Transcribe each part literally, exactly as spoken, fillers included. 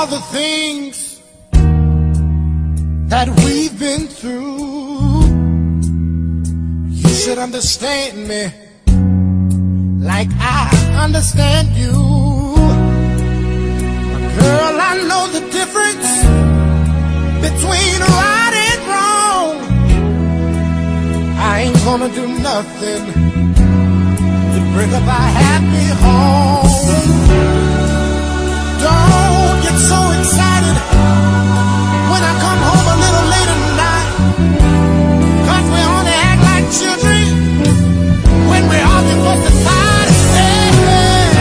all the things that we've been through, you should understand me like I understand you. Girl, I know the difference between right and wrong. I ain't gonna do nothing to bring up our happy home. Don't get so excited when I come home a little late at night, 'cause we only act like children when we argue for the fight. Yeah.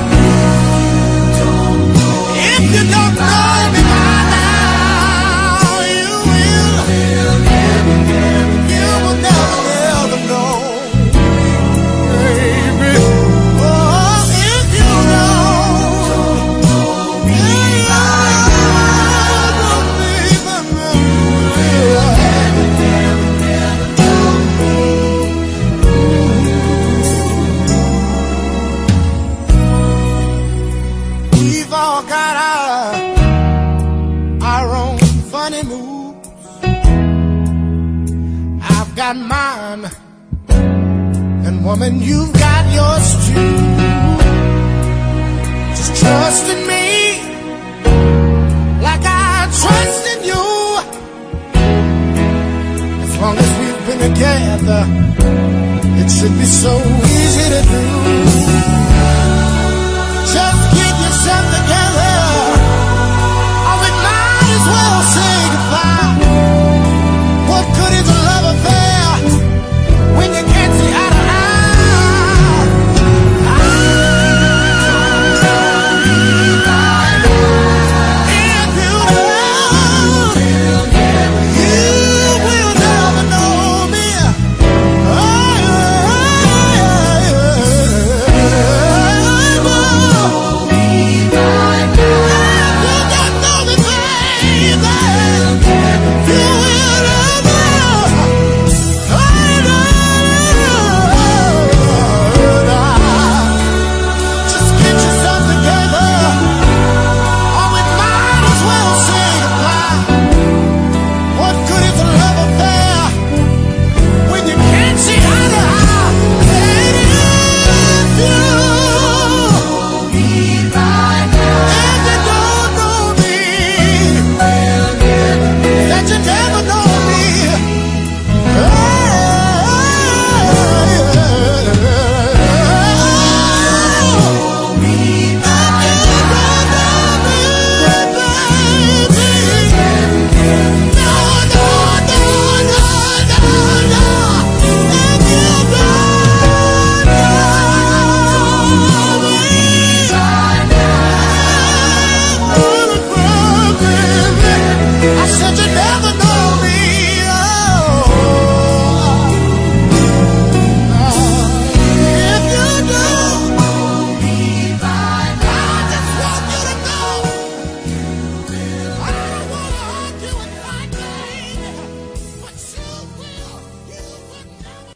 If you don't know me by now, you will. You will never, never know. Baby, oh, if you know. We've all got our, our own funny moves. I've got mine, and woman, you've got yours too. Just trust in me like I trust in you. As long as we've been together, it should be so easy to do.